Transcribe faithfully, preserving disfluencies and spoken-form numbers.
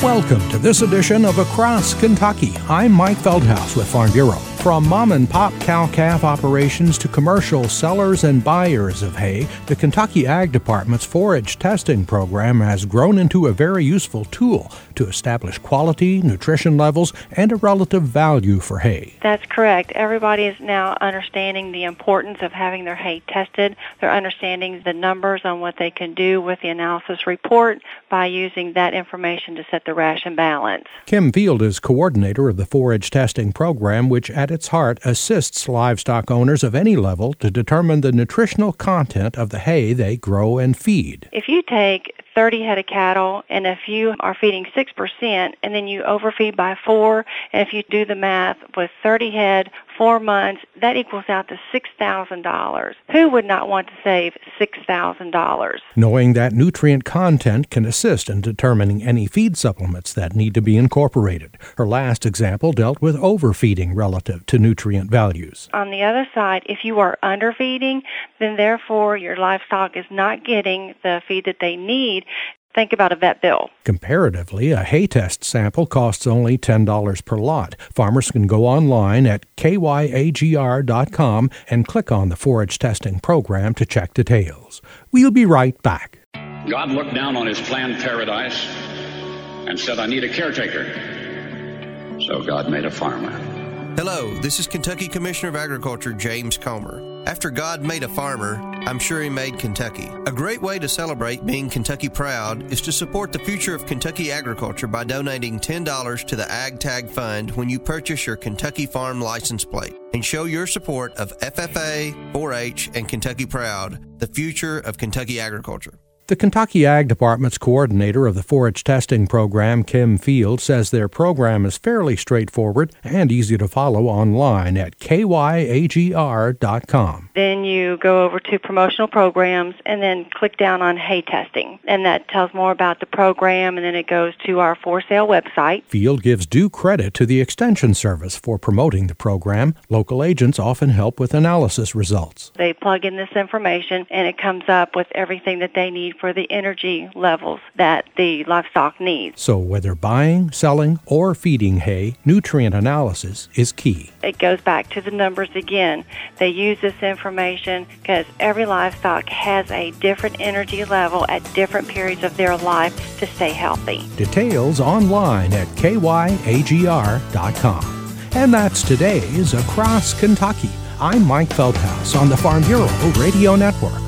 Welcome to this edition of Across Kentucky. I'm Mike Feldhaus with Farm Bureau. From mom-and-pop cow-calf operations to commercial sellers and buyers of hay, the Kentucky Ag Department's forage testing program has grown into a very useful tool to establish quality, nutrition levels, and a relative value for hay. That's correct. Everybody is now understanding the importance of having their hay tested. They're understanding the numbers on what they can do with the analysis report by using that information to set the ration balance. Kim Field is coordinator of the forage testing program, which at its heart assists livestock owners of any level to determine the nutritional content of the hay they grow and feed. If you take thirty head of cattle, and if you are feeding six percent, and then you overfeed by four, and if you do the math with thirty head, four months, that equals out to six thousand dollars. Who would not want to save six thousand dollars? Knowing that nutrient content can assist in determining any feed supplements that need to be incorporated. Her last example dealt with overfeeding relative to nutrient values. On the other side, if you are underfeeding, then therefore your livestock is not getting the feed that they need. Think about a vet bill. Comparatively, a hay test sample costs only ten dollars per lot. Farmers can go online at K Y A G R dot com and click on the forage testing program to check details. We'll be right back. God looked down on his planned paradise and said, I need a caretaker. So God made a farmer. Hello, this is Kentucky Commissioner of Agriculture James Comer. After God made a farmer, I'm sure he made Kentucky. A great way to celebrate being Kentucky proud is to support the future of Kentucky agriculture by donating ten dollars to the Ag Tag Fund when you purchase your Kentucky Farm license plate and show your support of F F A, four H, and Kentucky Proud, the future of Kentucky agriculture. The Kentucky Ag Department's coordinator of the forage testing program, Kim Field, says their program is fairly straightforward and easy to follow online at K Y A G R dot com. Then you go over to promotional programs and then click down on hay testing. And that tells more about the program, and then it goes to our for sale website. Field gives due credit to the Extension Service for promoting the program. Local agents often help with analysis results. They plug in this information, and it comes up with everything that they need for the energy levels that the livestock needs. So whether buying, selling, or feeding hay, nutrient analysis is key. It goes back to the numbers again. They use this information because every livestock has a different energy level at different periods of their life to stay healthy. Details online at K Y A G R dot com. And that's today's Across Kentucky. I'm Mike Feldhaus on the Farm Bureau Radio Network.